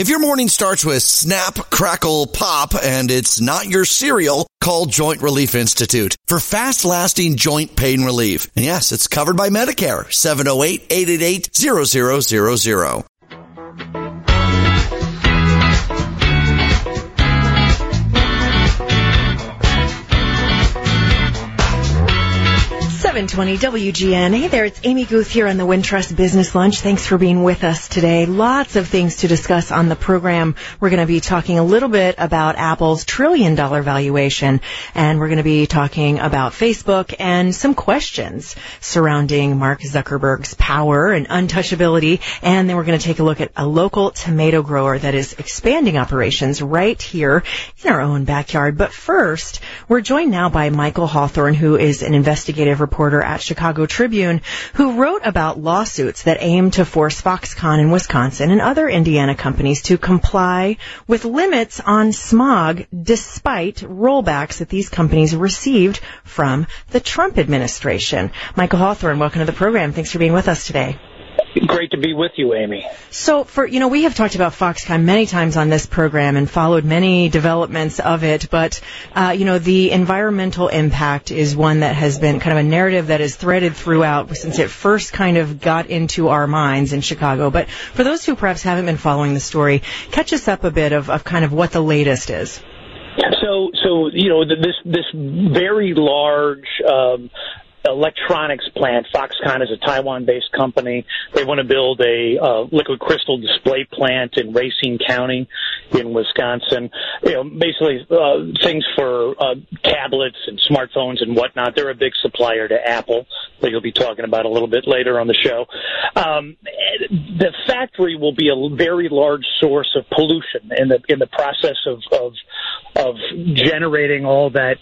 If your morning starts with snap, crackle, pop, and it's not your cereal, call Joint Relief Institute for fast-lasting joint pain relief. And yes, it's covered by Medicare. 708-888-0000. 720 WGN. Hey there, it's Amy Guth here on the Wintrust Business Lunch. Thanks for being with us today. Lots of things to discuss on the program. We're going to be talking a little bit about Apple's $1 trillion valuation, and we're going to be talking about Facebook and some questions surrounding Mark Zuckerberg's power and untouchability. And then we're going to take a look at a local tomato grower that is expanding operations right here in our own backyard. But first, we're joined now by Michael Hawthorne, who is an investigative reporter at Chicago Tribune, who wrote about lawsuits that aim to force Foxconn in Wisconsin and other Indiana companies to comply with limits on smog despite rollbacks that these companies received from the Trump administration. Michael Hawthorne, welcome to the program. Thanks for being with us today. Great to be with you, Amy. So, we have talked about Foxconn many times on this program and followed many developments of it, but, the environmental impact is one that has been kind of a narrative that is threaded throughout since it first kind of got into our minds in Chicago. But for those who perhaps haven't been following the story, catch us up a bit of kind of what the latest is. So this very large electronics plant. Foxconn is a Taiwan-based company. They want to build a liquid crystal display plant in Racine County in Wisconsin. Basically things for tablets and smartphones and whatnot. They're a big supplier to Apple that you'll be talking about a little bit later on the show. The factory will be a very large source of pollution in the process of generating all that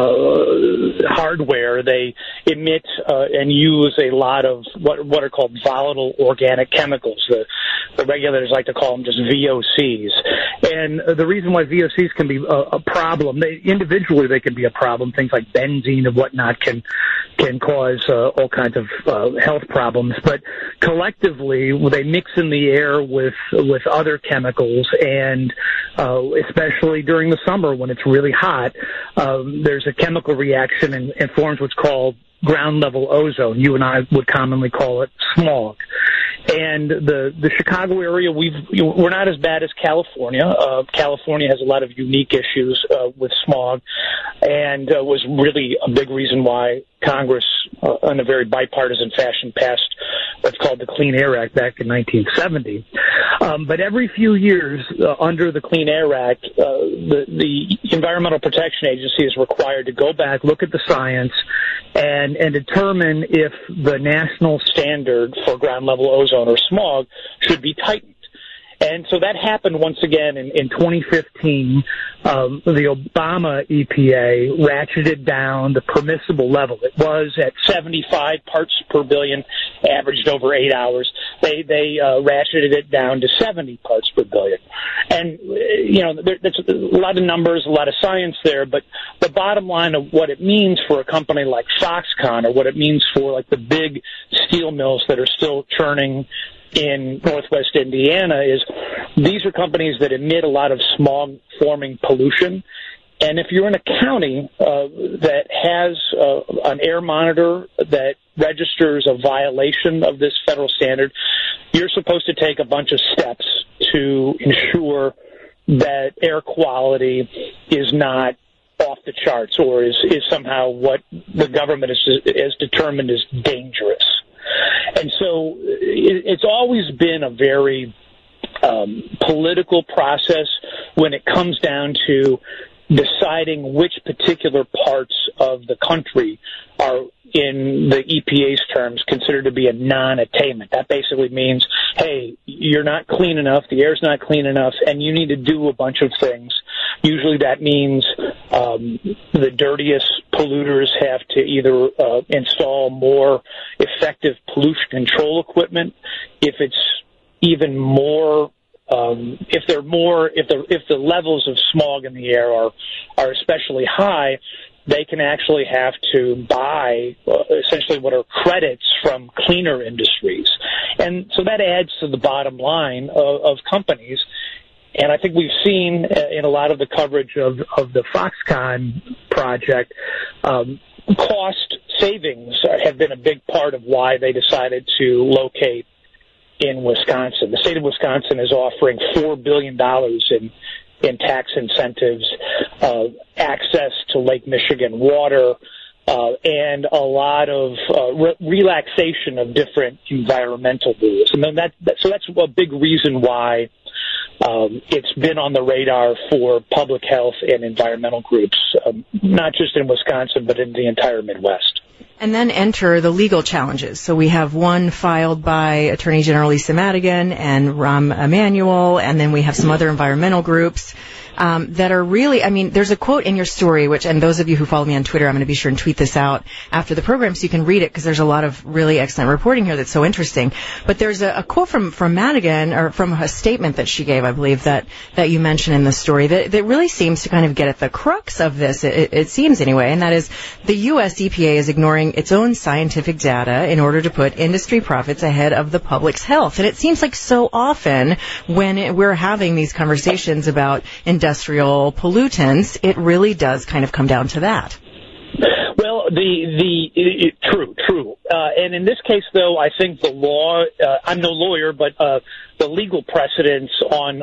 hardware. They emit and use a lot of what are called volatile organic chemicals. The regulators like to call them just VOCs. And the reason why VOCs can be a problem, individually they can be a problem. Things like benzene and whatnot can cause all kinds of health problems. But collectively, they mix in the air with other chemicals, and especially during the summer when it's really hot, there's a chemical reaction and forms what's called ground level ozone. You and I would commonly call it smog. And the Chicago area, we're not as bad as California. California has a lot of unique issues with smog, and was really a big reason why Congress, in a very bipartisan fashion, passed what's called the Clean Air Act back in 1970. But every few years, under the Clean Air Act, the Environmental Protection Agency is required to go back, look at the science, and determine if the national standard for ground level ozone or smog should be tightened. And so that happened once again in 2015. The Obama EPA ratcheted down the permissible level. It was at 75 parts per billion, averaged over 8 hours. They ratcheted it down to 70 parts per billion. And, there's a lot of numbers, a lot of science there, but the bottom line of what it means for a company like Foxconn, or what it means for like the big steel mills that are still churning in Northwest Indiana, is these are companies that emit a lot of smog-forming pollution. And if you're in a county that has an air monitor that registers a violation of this federal standard, you're supposed to take a bunch of steps to ensure that air quality is not off the charts, or is somehow what the government is determined is dangerous. And so it's always been a very political process when it comes down to deciding which particular parts of the country are, in the EPA's terms, considered to be a non-attainment. That basically means, hey, you're not clean enough, the air's not clean enough, and you need to do a bunch of things. Usually that means the dirtiest polluters have to either install more effective pollution control equipment. If it's even more, if the levels of smog in the air are especially high, they can actually have to buy essentially what are credits from cleaner industries. And so that adds to the bottom line of companies. And I think we've seen in a lot of the coverage of the Foxconn project, cost savings have been a big part of why they decided to locate in Wisconsin. The state of Wisconsin is offering $4 billion in tax incentives, access to Lake Michigan water, and a lot of relaxation of different environmental rules. And then so that's a big reason why it's been on the radar for public health and environmental groups, not just in Wisconsin, but in the entire Midwest. And then enter the legal challenges. So we have one filed by Attorney General Lisa Madigan and Rahm Emanuel, and then we have some other environmental groups that are really, I mean, there's a quote in your story, which, and those of you who follow me on Twitter, I'm going to be sure and tweet this out after the program so you can read it, because there's a lot of really excellent reporting here that's so interesting. But there's a quote from Madigan, or from a statement that she gave, I believe, that you mentioned in the story, that really seems to kind of get at the crux of this, it seems anyway, and that is the U.S. EPA is ignoring its own scientific data in order to put industry profits ahead of the public's health. And it seems like so often when we're having these conversations about industrial pollutants, it really does kind of come down to that. Well, true. And in this case, though, I think the law, I'm no lawyer, but the legal precedence on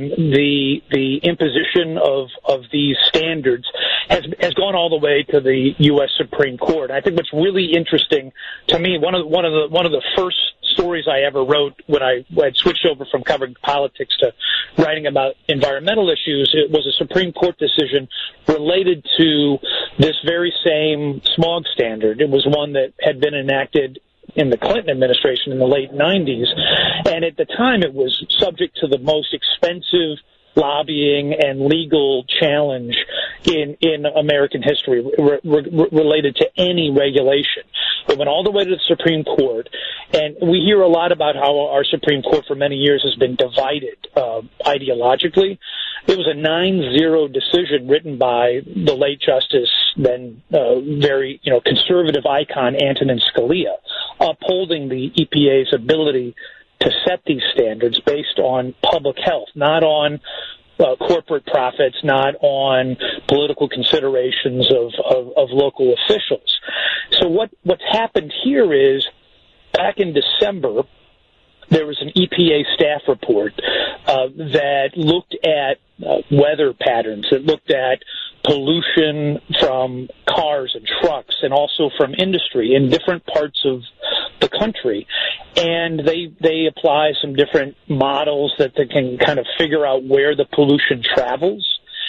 the imposition of these standards has gone all the way to the U.S. Supreme Court. I think what's really interesting to me, one of the first stories I ever wrote when I had switched over from covering politics to writing about environmental issues, it was a Supreme Court decision related to this very same smog standard. It was one that had been enacted in the Clinton administration in the late 90s, and at the time it was subject to the most expensive lobbying and legal challenge in American history related to any regulation. It went all the way to the Supreme Court, and we hear a lot about how our Supreme Court for many years has been divided ideologically. It was a 9-0 decision written by the late Justice, then very conservative icon Antonin Scalia, upholding the EPA's ability to set these standards based on public health, not on corporate profits, not on political considerations of local officials. So what's happened here is, back in December, there was an EPA staff report that looked at weather patterns, that looked at pollution from cars and trucks and also from industry in different parts of the country. And they apply some different models that they can kind of figure out where the pollution travels.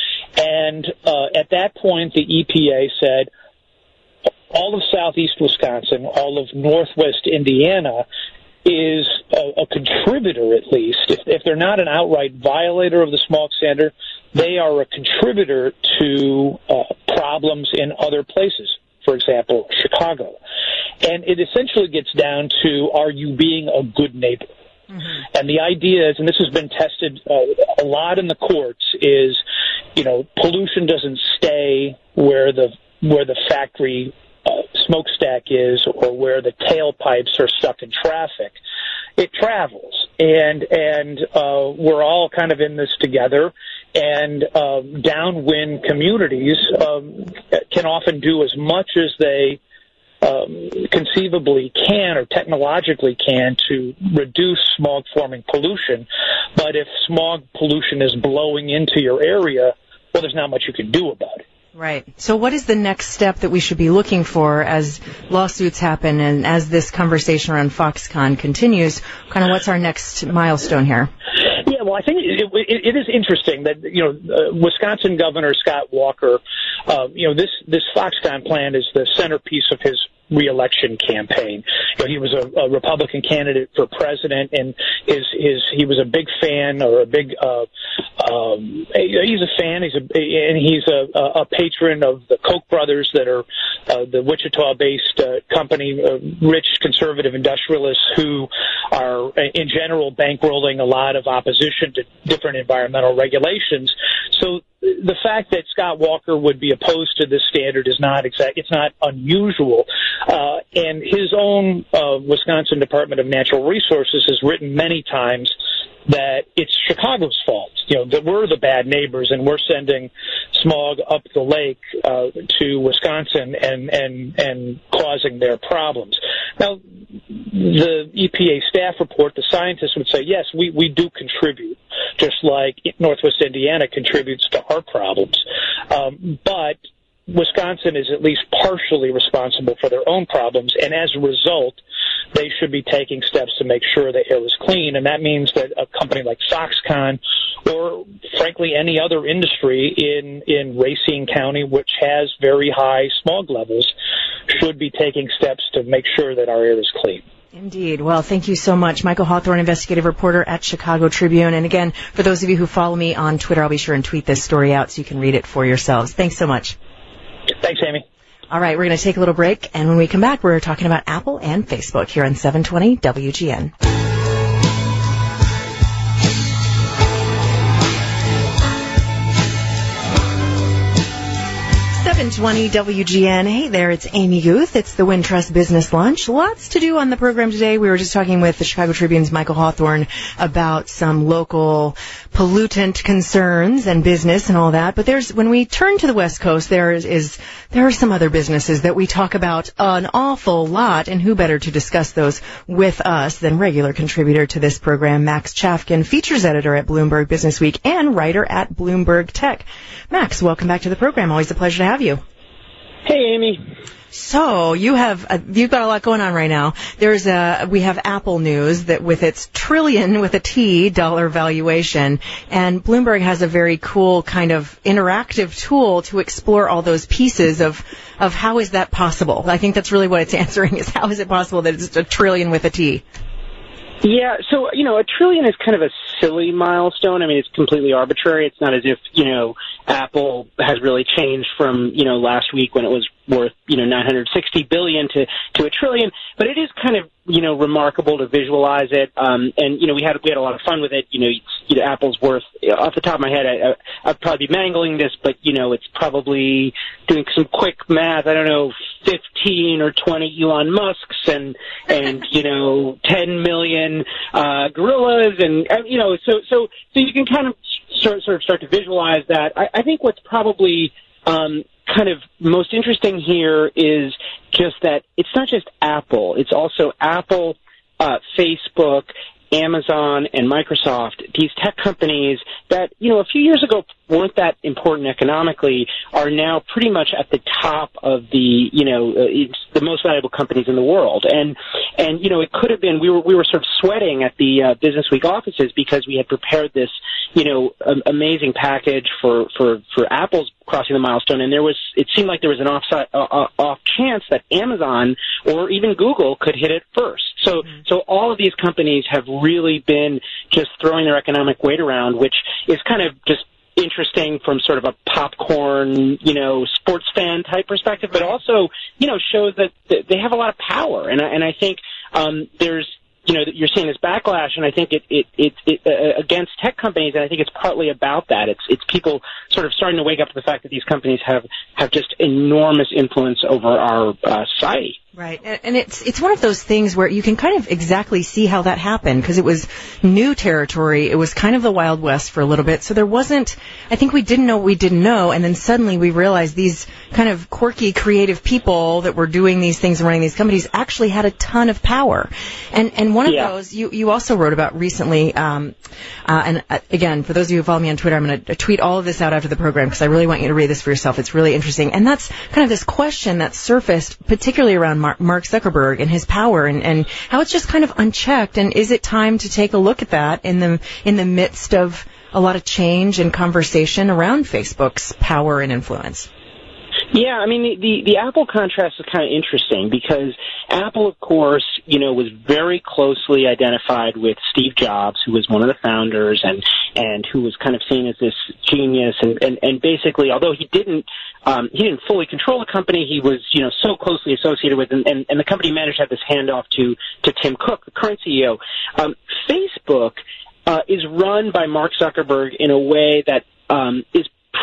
And at that point, the EPA said all of southeast Wisconsin, all of northwest Indiana is a contributor, at least. If they're not an outright violator of the smog standard, they are a contributor to problems in other places, for example, Chicago. And it essentially gets down to, are you being a good neighbor? Mm-hmm. And the idea is, and this has been tested a lot in the courts, is, pollution doesn't stay where the factory smokestack is or where the tailpipes are stuck in traffic. It travels, and we're all kind of in this together. And downwind communities can often do as much as they conceivably can or technologically can to reduce smog-forming pollution. But if smog pollution is blowing into your area, well, there's not much you can do about it. Right. So what is the next step that we should be looking for as lawsuits happen and as this conversation around Foxconn continues? Kind of what's our next milestone here? Yeah, well, I think it is interesting that, Wisconsin Governor Scott Walker, this Foxconn plan is the centerpiece of his re-election campaign. He was a Republican candidate for president, and he was a big fan, or a big he's a fan. He's a patron of the Koch brothers, that are the Wichita-based company, rich conservative industrialists who are in general bankrolling a lot of opposition to different environmental regulations. So the fact that Scott Walker would be opposed to this standard is it's not unusual. And his own Wisconsin Department of Natural Resources has written many times that it's Chicago's fault, that we're the bad neighbors and we're sending smog up the lake to Wisconsin and causing their problems. Now, the EPA staff report, the scientists would say, yes, we do contribute, just like Northwest Indiana contributes to our problems. But Wisconsin is at least partially responsible for their own problems, and as a result, they should be taking steps to make sure the air is clean, and that means that a company like Foxconn, or frankly any other industry in Racine County, which has very high smog levels, should be taking steps to make sure that our air is clean. Indeed. Well, thank you so much. Michael Hawthorne, investigative reporter at Chicago Tribune. And again, for those of you who follow me on Twitter, I'll be sure and tweet this story out so you can read it for yourselves. Thanks so much. Thanks, Amy. All right, we're going to take a little break, and when we come back, we're talking about Apple and Facebook here on 720 WGN. 720 WGN. Hey there, it's Amy Guth. It's the Wintrust Business Lunch. Lots to do on the program today. We were just talking with the Chicago Tribune's Michael Hawthorne about some local pollutant concerns and business and all that. But when we turn to the West Coast, there are some other businesses that we talk about an awful lot, and who better to discuss those with us than regular contributor to this program, Max Chafkin, features editor at Bloomberg Businessweek and writer at Bloomberg Tech. Max, welcome back to the program. Always a pleasure to have you. Hey, Amy. So you've got a lot going on right now. We have Apple news that with its trillion with a T dollar valuation, and Bloomberg has a very cool kind of interactive tool to explore all those pieces of how is that possible. I think that's really what it's answering, is how is it possible that it's a trillion with a T? Yeah, so, a trillion is kind of a silly milestone. I mean, it's completely arbitrary. It's not as if, Apple has really changed from, last week when it was worth, $960 billion to a trillion. But it is kind of, remarkable to visualize it. And, we had a lot of fun with it. Apple's worth, off the top of my head, I'd probably be mangling this, but, it's probably doing some quick math. I don't know, 15 or 20 Elon Musks and 10 million gorillas, and so you can kind of start to visualize that. I think what's probably kind of most interesting here is just that it's not just Apple. It's also Apple, Facebook, Amazon, and Microsoft, these tech companies that, a few years ago weren't that important economically, are now pretty much at the top of the, it's the most valuable companies in the world. And it could have been, we were sort of sweating at the Business Week offices because we had prepared this, amazing package for Apple's crossing the milestone, and it seemed like there was an off chance that Amazon or even Google could hit it first. So all of these companies have really been just throwing their economic weight around, which is kind of just interesting from sort of a popcorn, sports fan type perspective, but also, shows that they have a lot of power. And I think there's, you're seeing this backlash, and I think it against tech companies, and I think it's partly about that. It's people sort of starting to wake up to the fact that these companies have just enormous influence over our society. Right. And it's one of those things where you can kind of exactly see how that happened, because it was new territory. It was kind of the Wild West for a little bit. So I think we didn't know what we didn't know. And then suddenly we realized these kind of quirky, creative people that were doing these things and running these companies actually had a ton of power. And one of those you also wrote about recently. And again, for those of you who follow me on Twitter, I'm going to tweet all of this out after the program because I really want you to read this for yourself. It's really interesting. And that's kind of this question that surfaced, particularly around Mark Zuckerberg and his power and how it's just kind of unchecked. And is it time to take a look at that in the midst of a lot of change and conversation around Facebook's power and influence? Yeah, I mean, the Apple contrast is kind of interesting because Apple, of course, was very closely identified with Steve Jobs, who was one of the founders and who was kind of seen as this genius. And basically, although he didn't fully control the company, he was, so closely associated with, and the company managed to have this handoff to Tim Cook, the current CEO. Facebook is run by Mark Zuckerberg in a way that is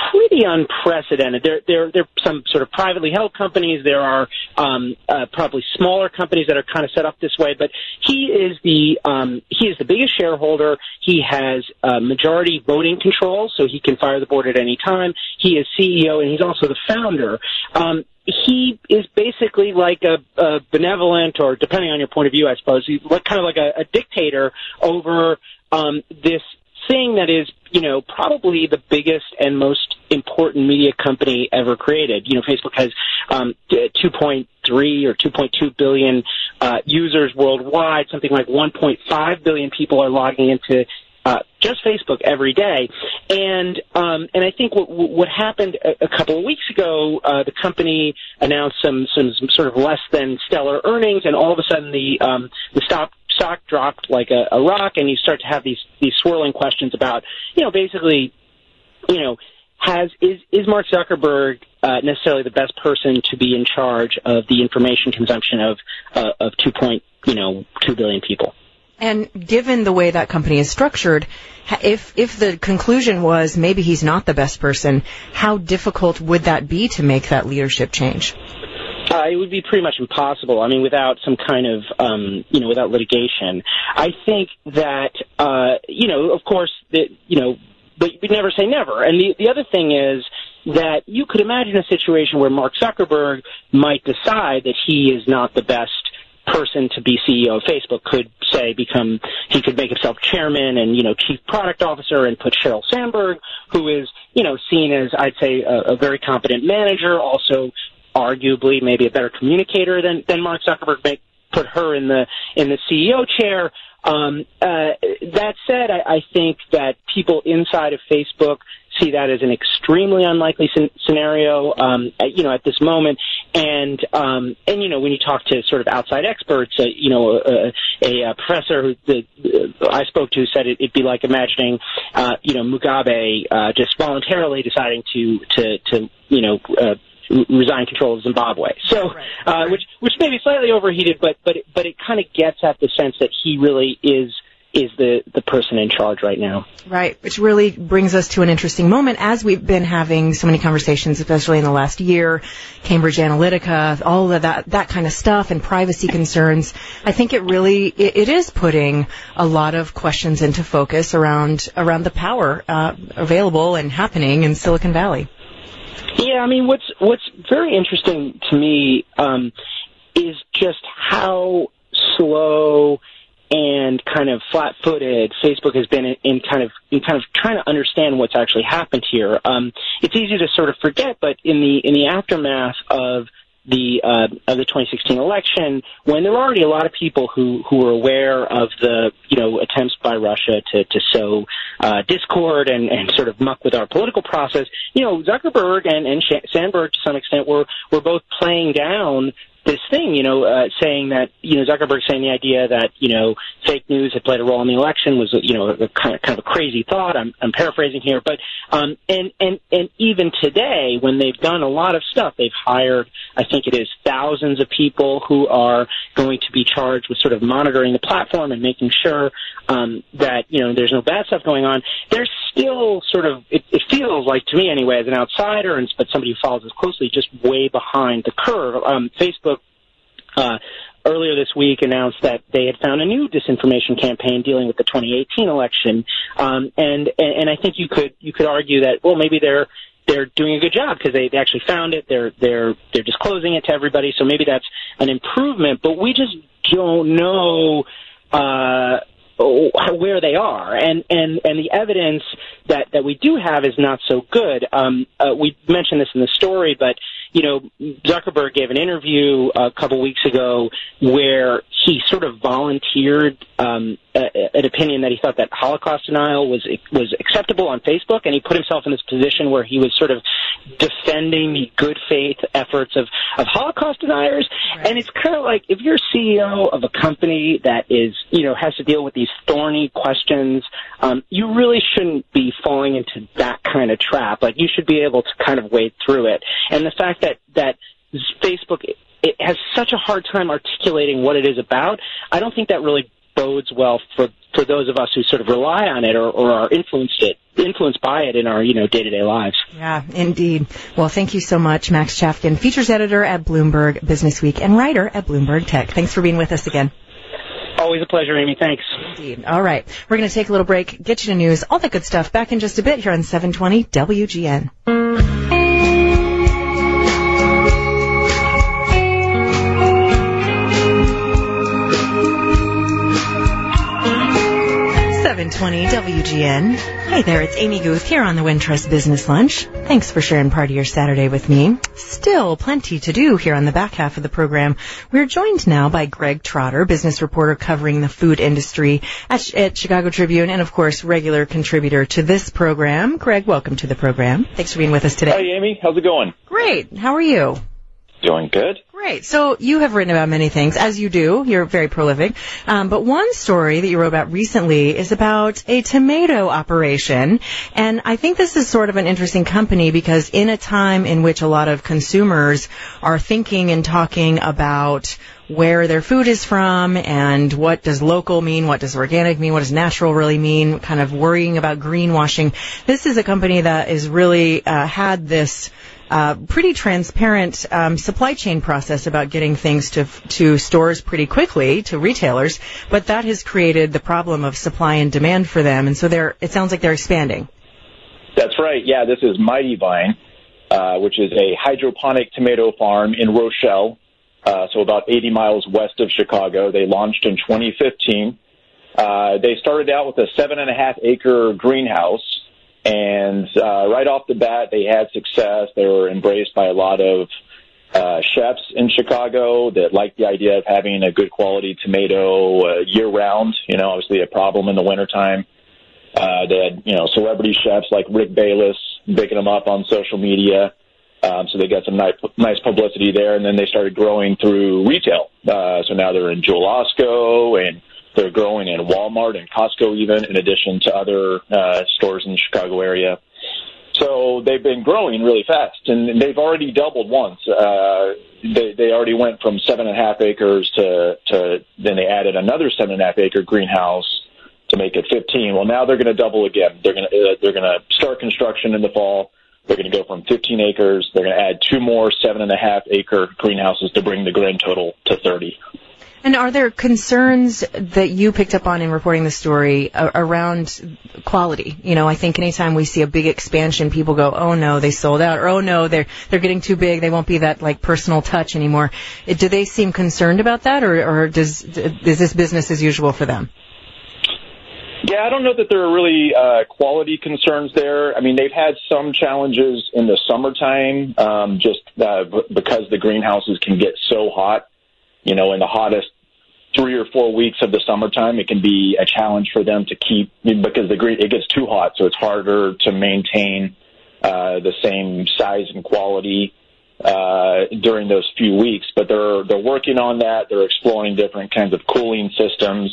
pretty unprecedented. There are some sort of privately held companies. There are probably smaller companies that are kind of set up this way. But he is the biggest shareholder. He has majority voting control, so he can fire the board at any time. He is CEO, and he's also the founder. He is basically like a benevolent, or depending on your point of view, I suppose, he's kind of like a dictator over this thing that is, probably the biggest and most important media company ever created. Facebook has 2.3 or 2.2 billion users worldwide. Something like 1.5 billion people are logging into just Facebook every day. And I think what happened a couple of weeks ago, the company announced some sort of less than stellar earnings, and all of a sudden the stock dropped like a rock, and you start to have these swirling questions about, basically, is Mark Zuckerberg necessarily the best person to be in charge of the information consumption of 2 billion people? And given the way that company is structured, if the conclusion was maybe he's not the best person, how difficult would that be to make that leadership change? It would be pretty much impossible. I mean, without some kind of, without litigation. I think that, of course, but we never say never. And the other thing is that you could imagine a situation where Mark Zuckerberg might decide that he is not the best person to be CEO of Facebook. He could make himself chairman and, chief product officer, and put Sheryl Sandberg, who is, seen as, I'd say, a very competent manager, also arguably maybe a better communicator than Mark Zuckerberg, may put her in the CEO chair. That said, I think that people inside of Facebook see that as an extremely unlikely scenario, at this moment. And when you talk to sort of outside experts, a professor who I spoke to said it'd be like imagining, Mugabe just voluntarily deciding to resign control of Zimbabwe. So, right. Which may be slightly overheated, but it kind of gets at the sense that he really is the person in charge right now. Right, which really brings us to an interesting moment as we've been having so many conversations, especially in the last year, Cambridge Analytica, all of that kind of stuff, and privacy concerns. I think it is putting a lot of questions into focus around the power available and happening in Silicon Valley. Yeah, I mean, what's very interesting to me is just how slow and kind of flat-footed Facebook has been in kind of trying to understand what's actually happened here. It's easy to sort of forget, but in the aftermath of the 2016 election, when there were already a lot of people who were aware of the attempts by Russia to sow discord and sort of muck with our political process, Zuckerberg and Sandberg to some extent were both playing down this thing, saying that, Zuckerberg saying the idea that, fake news had played a role in the election was, a kind of a crazy thought. I'm paraphrasing here, but, and even today, when they've done a lot of stuff, they've hired, I think it is thousands of people who are going to be charged with sort of monitoring the platform and making sure, that, there's no bad stuff going on. There's still sort of, it feels like to me anyway, as an outsider, but somebody who follows this closely, just way behind the curve. Facebook, earlier this week announced that they had found a new disinformation campaign dealing with the 2018 election, and I think you could argue that, well, maybe they're doing a good job because they actually found it. They're disclosing it to everybody, so maybe that's an improvement. But we just don't know where they are, and the evidence that we do have is not so good. We mentioned this in the story, but Zuckerberg gave an interview a couple weeks ago where he sort of volunteered an opinion that he thought that Holocaust denial was acceptable on Facebook, and he put himself in this position where he was sort of defending the good faith efforts of Holocaust deniers. Right. And it's kind of like, if you're CEO of a company that is, has to deal with these thorny questions, you really shouldn't be falling into that kind of trap. Like, you should be able to kind of wade through it. And the fact that Facebook, it has such a hard time articulating what it is about, I don't think that really bodes well for those of us who sort of rely on it or are influenced influenced by it in our, day-to-day lives. Yeah, indeed. Well, thank you so much, Max Chafkin, features editor at Bloomberg Businessweek and writer at Bloomberg Tech. Thanks for being with us again. Always a pleasure, Amy. Thanks. Indeed. All right. We're going to take a little break, get you to news, all that good stuff. Back in just a bit here on 720 WGN. 720 WGN. Hey there, it's Amy Guth here on the Wintrust Business Lunch. Thanks for sharing part of your Saturday with me. Still plenty to do here on the back half of the program. We're joined now by Greg Trotter, business reporter covering the food industry at Chicago Tribune, and of course, regular contributor to this program. Greg, welcome to the program. Thanks for being with us today. Hi, Amy. How's it going? Great. How are you? Doing good. Great. So you have written about many things, as you do. You're very prolific. But one story that you wrote about recently is about a tomato operation. And I think this is sort of an interesting company because in a time in which a lot of consumers are thinking and talking about where their food is from and what does local mean, what does organic mean, what does natural really mean, kind of worrying about greenwashing. This is a company that is really had this pretty transparent supply chain process about getting things to stores pretty quickly, to retailers, but that has created the problem of supply and demand for them, and so it sounds like they're expanding. That's right. Yeah, this is Mighty Vine, which is a hydroponic tomato farm in Rochelle, so about 80 miles west of Chicago. They launched in 2015. They started out with a 7.5-acre greenhouse. And right off the bat, they had success. They were embraced by a lot of chefs in Chicago that liked the idea of having a good quality tomato year-round. Obviously a problem in the wintertime. They had, celebrity chefs like Rick Bayless picking them up on social media. So they got some nice publicity there. And then they started growing through retail. So now they're in Jewel Osco, and they're growing in Walmart and Costco even, in addition to other stores in the Chicago area. So they've been growing really fast, and they've already doubled once. They already went from 7.5 acres to then they added another 7.5-acre greenhouse to make it 15. Well, now they're going to double again. They're going to start construction in the fall. They're going to go from 15 acres. They're going to add 2 more 7.5-acre greenhouses to bring the grand total to 30. And are there concerns that you picked up on in reporting the story around quality? I think anytime we see a big expansion, people go, oh no, they sold out, or oh no, they're getting too big, they won't be that personal touch anymore. Do they seem concerned about that, or is this business as usual for them? Yeah, I don't know that there are really quality concerns there. I mean, they've had some challenges in the summertime, just because the greenhouses can get so hot. In the hottest 3 or 4 weeks of the summertime, it can be a challenge for them to keep, because it gets too hot, so it's harder to maintain the same size and quality during those few weeks. But they're working on that. They're exploring different kinds of cooling systems.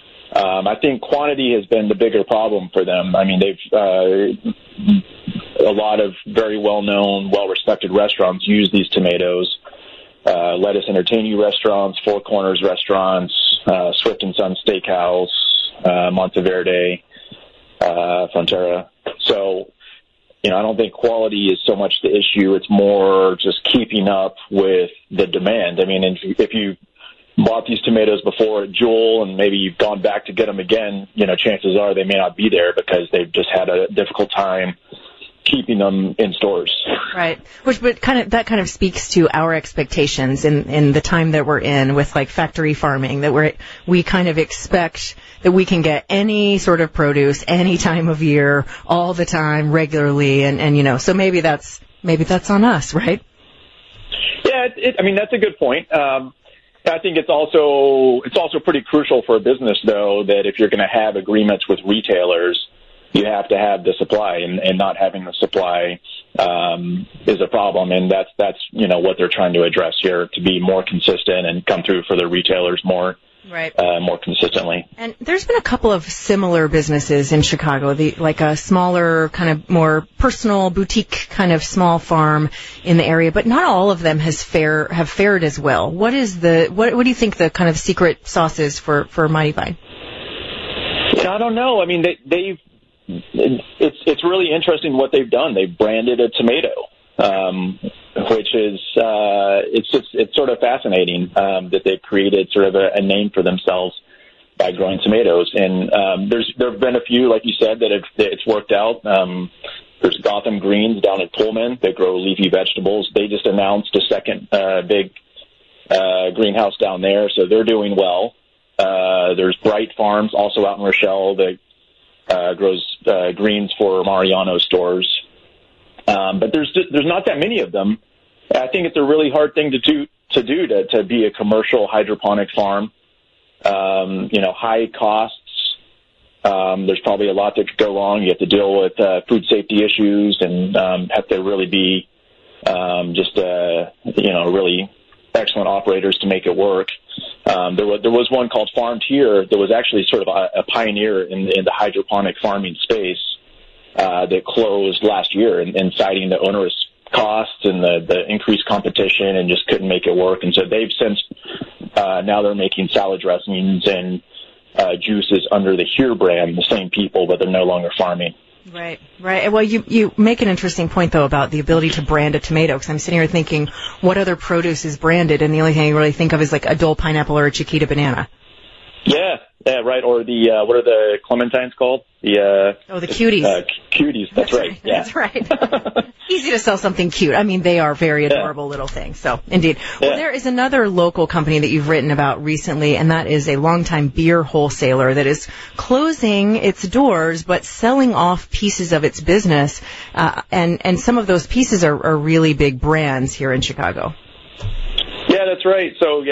I think quantity has been the bigger problem for them. I mean, they've a lot of very well-known, well-respected restaurants use these tomatoes. Lettuce Entertain You restaurants, Four Corners restaurants, Swift & Son Steakhouse, Monteverde, Frontera. So, I don't think quality is so much the issue. It's more just keeping up with the demand. I mean, if you bought these tomatoes before at Jewel and maybe you've gone back to get them again, chances are they may not be there because they've just had a difficult time keeping them in stores. Right. But that kind of speaks to our expectations in the time that we're in with factory farming, that we kind of expect that we can get any sort of produce any time of year, all the time, regularly, and so maybe that's on us, right? Yeah, that's a good point. I think it's also pretty crucial for a business, though, that if you're going to have agreements with retailers, you have to have the supply, and not having the supply is a problem, and that's what they're trying to address here, to be more consistent and come through for the retailers more consistently. And there's been a couple of similar businesses in Chicago, a smaller, kind of more personal boutique kind of small farm in the area, but not all of them have fared as well. What do you think the kind of secret sauce is for Mighty Vine? I don't know. I mean, it's really interesting what they've done. They've branded a tomato, which is it's sort of fascinating that they've created sort of a name for themselves by growing tomatoes. And there have been a few, like you said, that it's worked out. There's Gotham Greens down in Pullman. They grow leafy vegetables. They just announced a second big greenhouse down there, so they're doing well. There's Bright Farms, also out in Rochelle, that grows greens for Mariano stores. But there's not that many of them. I think it's a really hard thing to be a commercial hydroponic farm. High costs. There's probably a lot that could go wrong. You have to deal with food safety issues and have to really be really excellent operators to make it work. There was one called Farmed Here that was actually sort of a pioneer in the hydroponic farming space that closed last year, and citing the onerous costs and the increased competition, and just couldn't make it work. And so they've since now they're making salad dressings and juices under the Here brand, the same people, but they're no longer farming. Right. Well, you make an interesting point, though, about the ability to brand a tomato, because I'm sitting here thinking, what other produce is branded? And the only thing I really think of is like a Dole pineapple or a Chiquita banana. Yeah, right. Or the, what are the clementines called? The cuties. Cuties, that's right. Yeah. That's right. Easy to sell something cute. I mean, they are very adorable little things. So, indeed. Well, there is another local company that you've written about recently, and that is a longtime beer wholesaler that is closing its doors but selling off pieces of its business. And some of those pieces are really big brands here in Chicago. Yeah, that's right. So,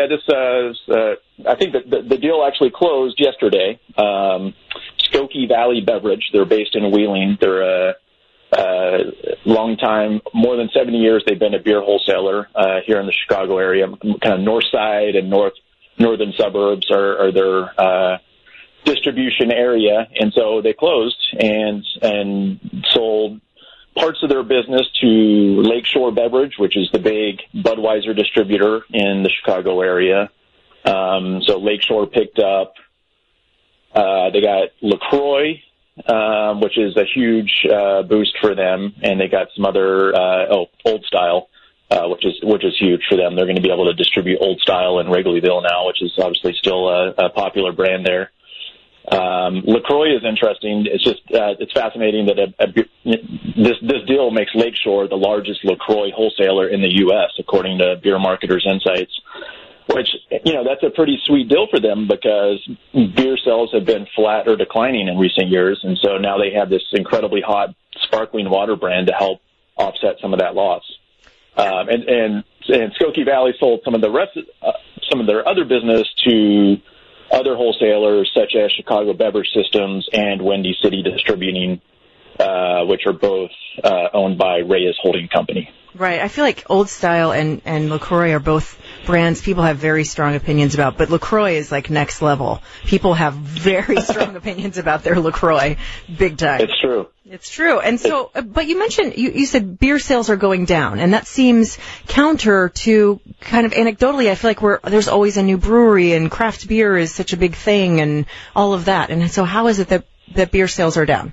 I think that the deal actually closed yesterday. Skokie Valley Beverage, they're based in Wheeling. They're a long time, more than 70 years, they've been a beer wholesaler here in the Chicago area. Kind of north side and northern suburbs are their distribution area. And so they closed and sold parts of their business to Lakeshore Beverage, which is the big Budweiser distributor in the Chicago area. So Lakeshore picked up, they got LaCroix, which is a huge boost for them, and they got some other Old Style, which is huge for them. They're going to be able to distribute Old Style in Wrigleyville now, which is obviously still a popular brand there. LaCroix is interesting. It's just it's fascinating that this deal makes Lakeshore the largest LaCroix wholesaler in the U.S. according to Beer Marketer's Insights. Which, that's a pretty sweet deal for them, because beer sales have been flat or declining in recent years. And so now they have this incredibly hot sparkling water brand to help offset some of that loss. And Skokie Valley sold some of their other business to other wholesalers such as Chicago Beverage Systems and Windy City Distributing, which are both owned by Reyes Holding Company. Right. I feel like Old Style and LaCroix are both brands people have very strong opinions about, but LaCroix is like next level. People have very strong opinions about their LaCroix, big time. It's true. It's true. And so, but you mentioned, you said beer sales are going down, and that seems counter to kind of anecdotally, I feel like there's always a new brewery and craft beer is such a big thing and all of that. And so how is it that beer sales are down?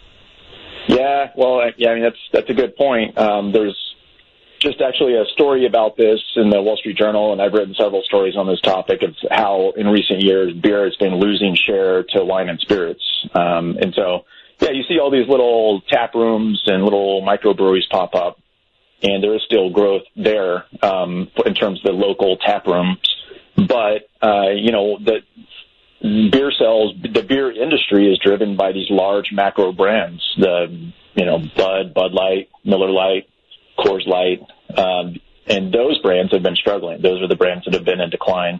Yeah, well, I mean, that's a good point. There's just actually a story about this in the Wall Street Journal, and I've written several stories on this topic of how in recent years beer has been losing share to wine and spirits. And so, you see all these little tap rooms and little microbreweries pop up, and there is still growth there in terms of the local tap rooms. But, the beer sales, the beer industry is driven by these large macro brands, Bud Light, Miller Lite, Coors Light, and those brands have been struggling. Those are the brands that have been in decline.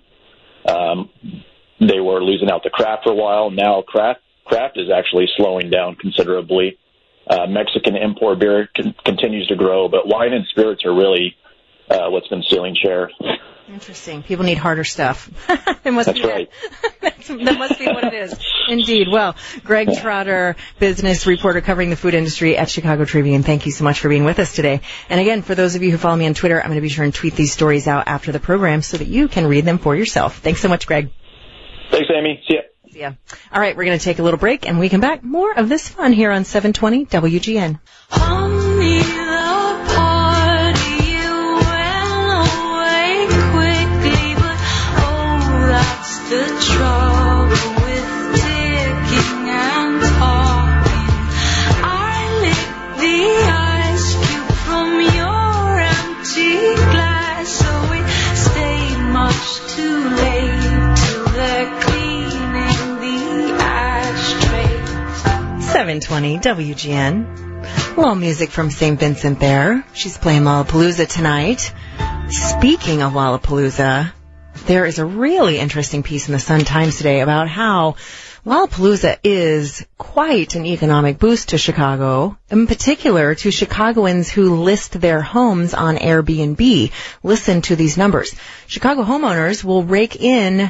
They were losing out to craft for a while. Now craft is actually slowing down considerably. Mexican import beer continues to grow, but wine and spirits are really what's been stealing share. Interesting. People need harder stuff. That's right. That must be what it is. Indeed. Well, Greg Trotter, business reporter covering the food industry at Chicago Tribune. Thank you so much for being with us today. And again, for those of you who follow me on Twitter, I'm going to be sure and tweet these stories out after the program so that you can read them for yourself. Thanks so much, Greg. Thanks, Amy. See ya. Yeah. All right, we're going to take a little break, and we come back. More of this fun here on 720 WGN. Honey, the party went away quickly, but oh, that's the trouble with ticking and talking. I licked the ice cube from your empty glass, so we stayed much too late till they're cleaning the ashtrays. 720 WGN. A little music from St. Vincent there. She's playing Lollapalooza tonight. Speaking of Lollapalooza, there is a really interesting piece in the Sun Times today about how Lollapalooza is quite an economic boost to Chicago, in particular to Chicagoans who list their homes on Airbnb. Listen to these numbers. Chicago homeowners will rake in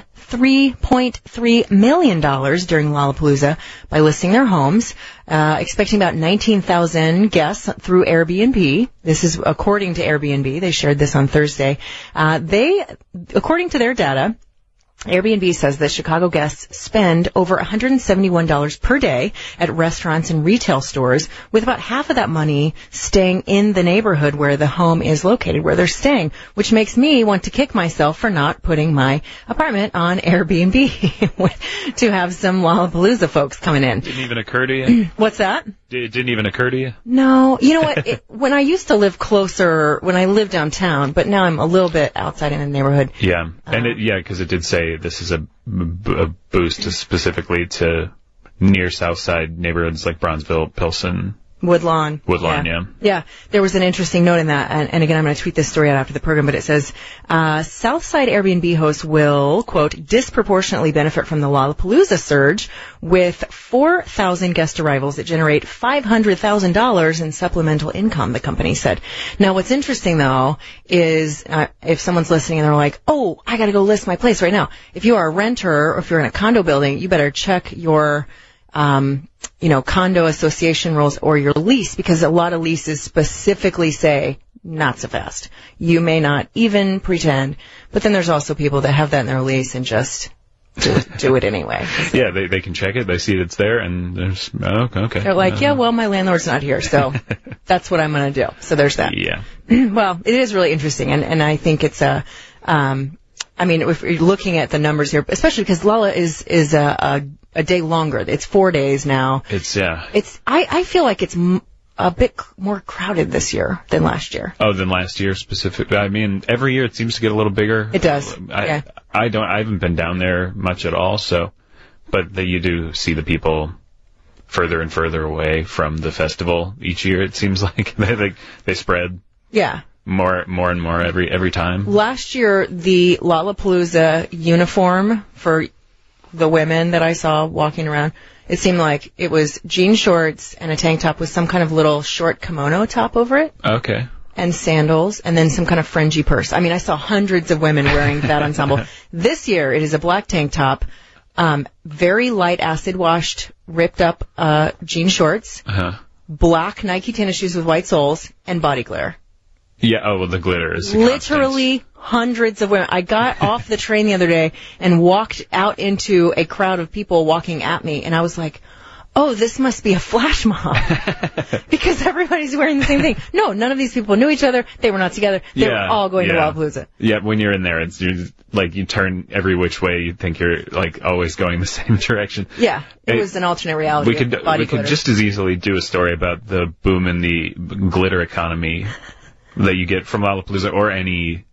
$3.3 million during Lollapalooza by listing their homes, expecting about 19,000 guests through Airbnb. This is according to Airbnb. They shared this on Thursday. According to their data, Airbnb says that Chicago guests spend over $171 per day at restaurants and retail stores, with about half of that money staying in the neighborhood where the home is located, where they're staying, which makes me want to kick myself for not putting my apartment on Airbnb to have some Lollapalooza folks coming in. Didn't even occur to you? What's that? It didn't even occur to you? No. You know what? When I used to live closer, when I lived downtown, but now I'm a little bit outside in the neighborhood. Yeah. And because it did say this is a boost specifically to near South Side neighborhoods like Bronzeville, Pilsen. Woodlawn. Yeah. Yeah, there was an interesting note in that, and again, I'm going to tweet this story out after the program, but it says, Southside Airbnb hosts will, quote, disproportionately benefit from the Lollapalooza surge with 4,000 guest arrivals that generate $500,000 in supplemental income, the company said. Now, what's interesting, though, is if someone's listening and they're like, oh, I got to go list my place right now. If you are a renter or if you're in a condo building, you better check your condo association rules or your lease, because a lot of leases specifically say not so fast. You may not even pretend, but then there's also people that have that in their lease and just do it anyway. Yeah, they can check it. They see it's there, and there's okay. They're like, well, my landlord's not here, so that's what I'm going to do. So there's that. Yeah. Well, it is really interesting, and I think it's if you're looking at the numbers here, especially because Lolla is a day longer. It's 4 days now. I feel like it's a bit more crowded this year than last year. Oh, than last year specifically? I mean, every year it seems to get a little bigger. It does. I haven't been down there much at all, but you do see the people further and further away from the festival each year. It seems like they spread. Yeah. More and more every time. Last year, the Lollapalooza uniform for the women that I saw walking around, it seemed like it was jean shorts and a tank top with some kind of little short kimono top over it. Okay. And sandals, and then some kind of fringy purse. I mean, I saw hundreds of women wearing that ensemble. This year, it is a black tank top, very light acid washed, ripped up jean shorts, black Nike tennis shoes with white soles, and body glare. Yeah, the glitter is literally hundreds of women. I got off the train the other day and walked out into a crowd of people walking at me, and I was like, oh, this must be a flash mob. Because everybody's wearing the same thing. No, none of these people knew each other. They were not together. They were all going to Lollapalooza. Yeah, when you're in there, you turn every which way. You think you're always going the same direction. Yeah, it was an alternate reality. We could just as easily do a story about the boom in the glitter economy that you get from Lollapalooza or any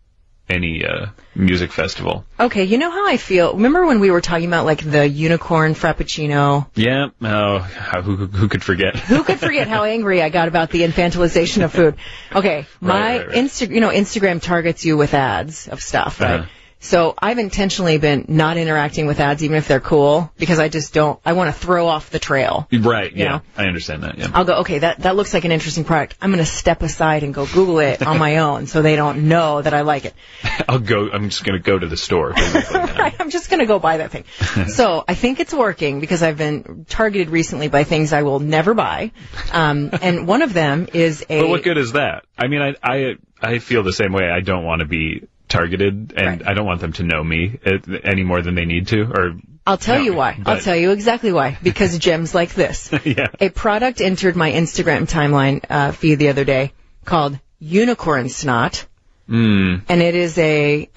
music festival. Okay, you know how I feel? Remember when we were talking about the unicorn frappuccino? Yeah. Oh, who could forget? Who could forget how angry I got about the infantilization of food? Okay, right. Instagram targets you with ads of stuff, right? So I've intentionally been not interacting with ads, even if they're cool, because I want to throw off the trail. Right, yeah. know? I understand that, yeah. I'll go, okay, that looks like an interesting product. I'm going to step aside and go Google it on my own so they don't know that I like it. I'm just going to go to the store. Right, I'm just going to go buy that thing. So I think it's working because I've been targeted recently by things I will never buy. And one of them is But what good is that? I mean, I feel the same way. I don't want to be targeted, and right. I don't want them to know me any more than they need to. Or I'll tell No, you why. but- I'll tell you exactly why. Because gems like this. Yeah. A product entered my Instagram timeline feed the other day called Unicorn Snot. And it is a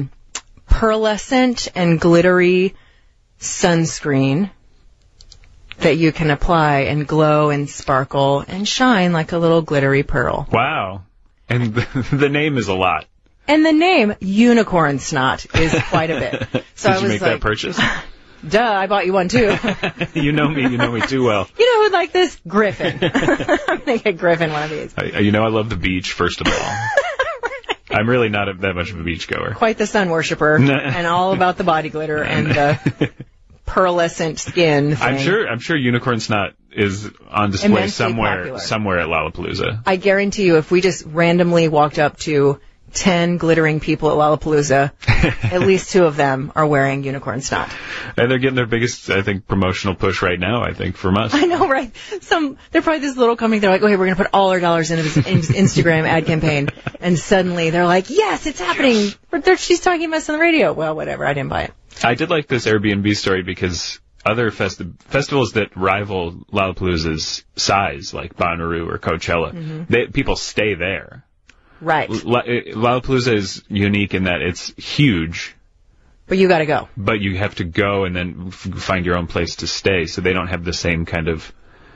pearlescent and glittery sunscreen that you can apply and glow and sparkle and shine like a little glittery pearl. Wow. And the name is a lot. And the name Unicorn Snot is quite a bit. So Did I you was make like, that purchase? duh, I bought you one too. You know me too well. You know who'd like this? Griffin. I'm going to get Griffin one of these. You know I love the beach, first of all. I'm really not that much of a beach goer. Quite the sun worshiper and all about the body glitter and the pearlescent skin thing. I'm sure Unicorn Snot is on display Immensely popular. somewhere at Lollapalooza. I guarantee you if we just randomly walked up to 10 glittering people at Lollapalooza, at least 2 of them are wearing Unicorn Snot. And they're getting their biggest, I think, promotional push right now, I think, from us. I know, right? They're probably this little company, they're like, okay, we're going to put all our dollars into this Instagram ad campaign. And suddenly they're like, yes, it's happening. She's talking about us on the radio. Well, whatever, I didn't buy it. I did like this Airbnb story because other festivals that rival Lollapalooza's size, like Bonnaroo or Coachella, people stay there. Right. Lollapalooza is unique in that it's huge, But you got to go. but you have to go and then find your own place to stay, so they don't have the same kind of,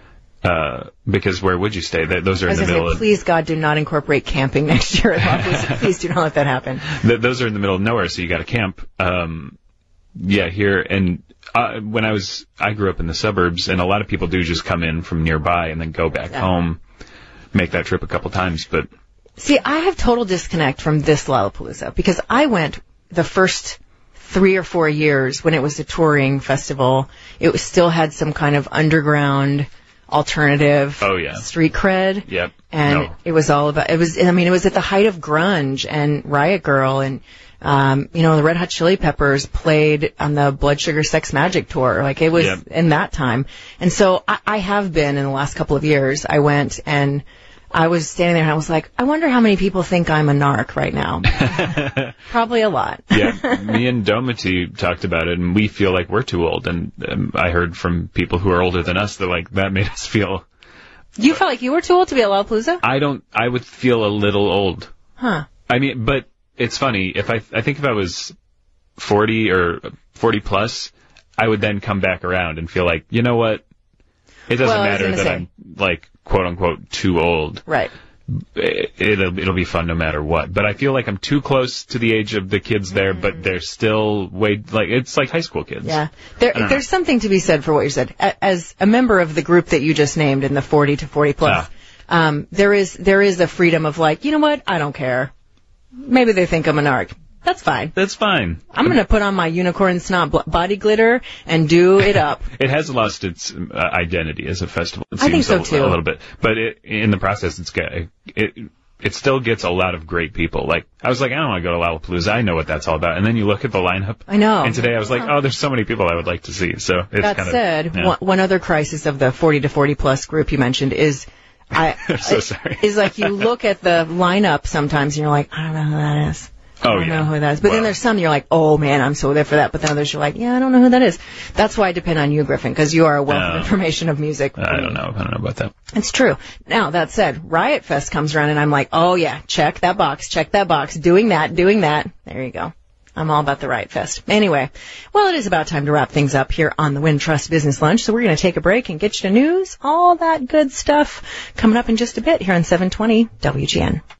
because where would you stay? Those are in As the I middle say, of, please, God, do not incorporate camping next year at Lollapalooza. Please do not let that happen. those are in the middle of nowhere, so you got to camp. Here, and when I grew up in the suburbs, and a lot of people do just come in from nearby and then go back home, make that trip a couple times, but See, I have total disconnect from this Lollapalooza because I went the first 3 or 4 years when it was a touring festival. It still had some kind of underground alternative street cred. Yep. And it was all about, it was at the height of grunge and Riot Girl and, the Red Hot Chili Peppers played on the Blood Sugar Sex Magic tour. Like it was in that time. And so I have been in the last couple of years. I went and I was standing there and I was like, I wonder how many people think I'm a narc right now. Probably a lot. Yeah, me and Domity talked about it, and we feel like we're too old. And I heard from people who are older than us that made us feel. You felt like you were too old to be at Lollapalooza? I would feel a little old. Huh. I mean, but it's funny. I think if I was 40 or 40 plus, I would then come back around and feel like, you know what? It doesn't matter that I'm like quote unquote too old. Right. It'll be fun no matter what. But I feel like I'm too close to the age of the kids there, but they're still it's like high school kids. Yeah. There's something to be said for what you said. As a member of the group that you just named in the 40 to 40 plus, there is a freedom of like, you know what? I don't care. Maybe they think I'm a narc. That's fine. That's fine. I'm going to put on my Unicorn Snot body glitter and do it up. It has lost its identity as a festival. It I think seems so, too. A little bit. But in the process, it still gets a lot of great people. Like, I was like, I don't want to go to Lollapalooza. I know what that's all about. And then you look at the lineup. I know. And today I was like, oh, there's so many people I would like to see. So it's that kind said, of... one other crisis of the 40 to 40 plus group you mentioned is... I'm so sorry. Is like you look at the lineup sometimes and you're like, I don't know who that is. I don't know who that is. But then there's some you're like, oh man, I'm so there for that. But then others you're like, yeah, I don't know who that is. That's why I depend on you, Griffin, because you are a wealth of information of music. I don't know about that. It's true. Now, that said, Riot Fest comes around and I'm like, oh yeah, check that box, doing that. There you go. I'm all about the Riot Fest. Anyway, well, it is about time to wrap things up here on the Wintrust Business Lunch. So we're going to take a break and get you to news, all that good stuff coming up in just a bit here on 720 WGN.